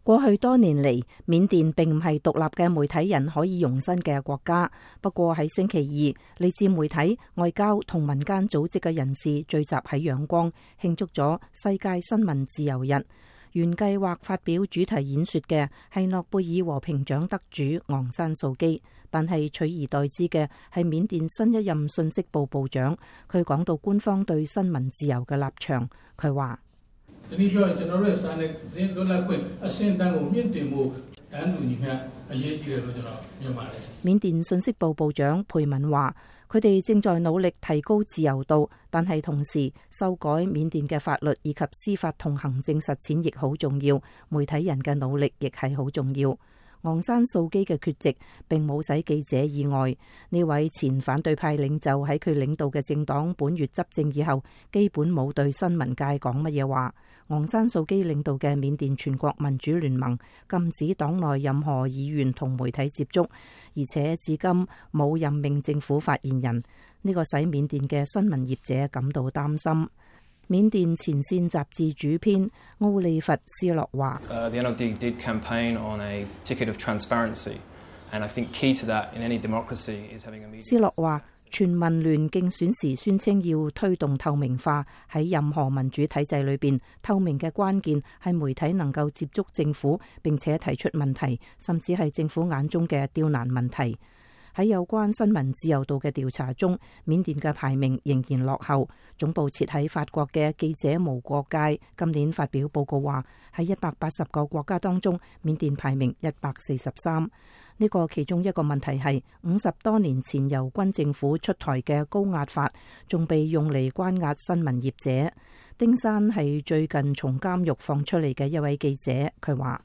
過去多年嚟，緬甸並唔係獨立嘅媒體人可以容身嘅國家。不過喺星期二，嚟自媒體、外交同民間組織嘅人士聚集喺仰光，慶祝咗世界新聞自由日。原計劃發表主題演說嘅係諾貝爾和平獎得主昂山素基，但係取而代之嘅係緬甸新一任信息部部長。佢講到官方對新聞自由嘅立場，佢話：緬甸信息部部長佩敏話，佢哋正在努力提高自由度，但係同時修改緬甸嘅法律以及司法同行政實踐亦好重要。媒體人嘅努力亦係好重要。昂山素基嘅缺席並冇使記者意外。呢位前反對派領袖喺佢領導嘅政黨本月執政以後，基本冇對新聞界講乜嘢話。昂山素基領導嘅緬甸全國民主聯盟禁止黨內任何議員同媒體接觸，而且至今冇任命政府發言人。呢個使緬甸嘅新聞業者感到擔心。緬甸前線雜誌主編奧利弗斯洛話：斯洛話，全民聯競選時宣稱要推動透明化，喺任何民主體制裏邊，透明嘅關鍵係媒體能夠接觸政府，並且提出問題，甚至係政府眼中嘅刁難問題。喺有關新聞自由度嘅調查中，緬甸嘅排名仍然落後。總部設喺法國嘅記者無國界今年發表報告話，喺180個國家當中，緬甸排名143。呢個其中一個問題係50多年前由軍政府出台嘅高壓法，仲被用嚟關押新聞業者。丁山係最近從監獄放出嚟嘅一位記者，佢話：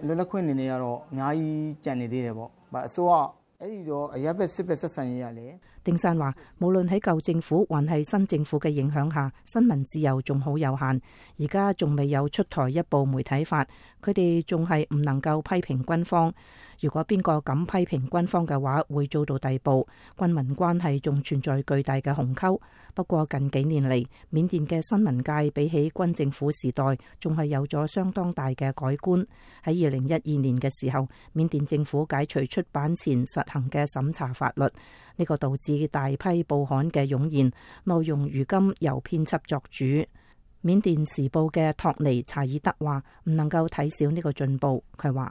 丁山話，無論喺舊政府還係新政府嘅影響下，新聞自由仲好有限。而家仲未有出台一部媒體法，佢哋仲係唔能夠批評軍方。如果邊個敢批評軍方嘅話，會遭到逮捕。軍民關係仲存在巨大嘅鴻溝。不過近幾年嚟，緬甸嘅新聞界比起軍政府時代，仲係有咗相當大嘅改觀。喺2012年嘅時候，緬甸政府解除出版前實行嘅審查法律，呢個導致大批報刊嘅湧現，內容如今由編輯作主。緬甸時報嘅托尼查爾德話：唔能夠睇小呢個進步。佢話：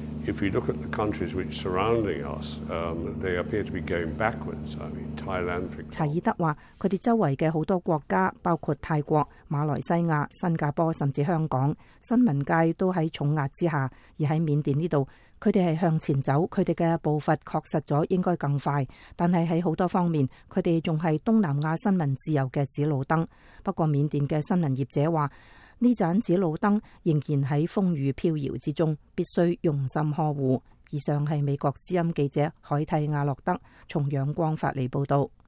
查爾德話，佢哋周圍嘅好多國家，包括泰國、馬來西亞、新加坡，甚至香港，新聞界都喺重壓之下。而喺緬甸呢度，佢哋係向前走，佢哋嘅步伐確實咗應該更快，但係喺好多方面，佢哋仲係東南亞新聞自由嘅指路燈。不過緬甸嘅新聞業者話，呢盞指路燈仍然喺風雨飄搖之中，必須用心呵護。以上係美國之音記者海蒂亞洛德從仰光發嚟報道。